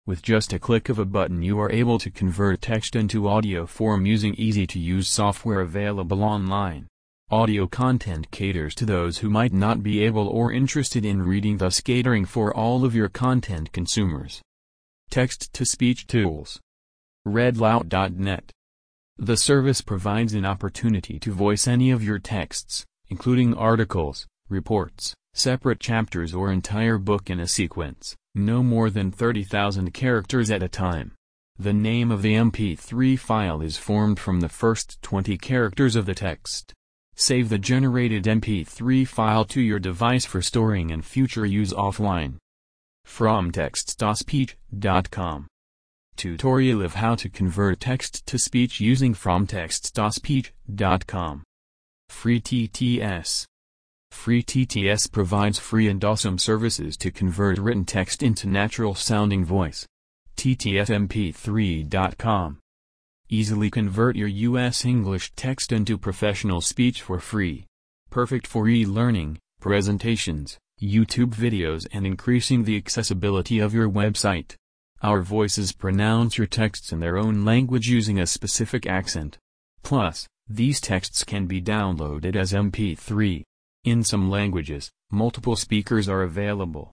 With just a click of a button you are able to convert text into audio form using easy-to-use software available online. Audio content caters to those who might not be able or interested in reading, thus catering for all of your content consumers. Text-to-speech tools. Readlout.net. The service provides an opportunity to voice any of your texts, including articles, reports, separate chapters or entire book in a sequence, no more than 30,000 characters at a time. The name of the MP3 file is formed from the first 20 characters of the text. Save the generated MP3 file to your device for storing and future use offline. FromText-to-Speech.com. Tutorial of how to convert text to speech using FromText-to-Speech.com. FreeTTS. FreeTTS provides free and awesome services to convert written text into natural-sounding voice. TTSMP3.com. Easily convert your US English text into professional speech for free. Perfect for e-learning, presentations, YouTube videos and increasing the accessibility of your website. Our voices pronounce your texts in their own language using a specific accent. Plus, these texts can be downloaded as MP3. In some languages, multiple speakers are available.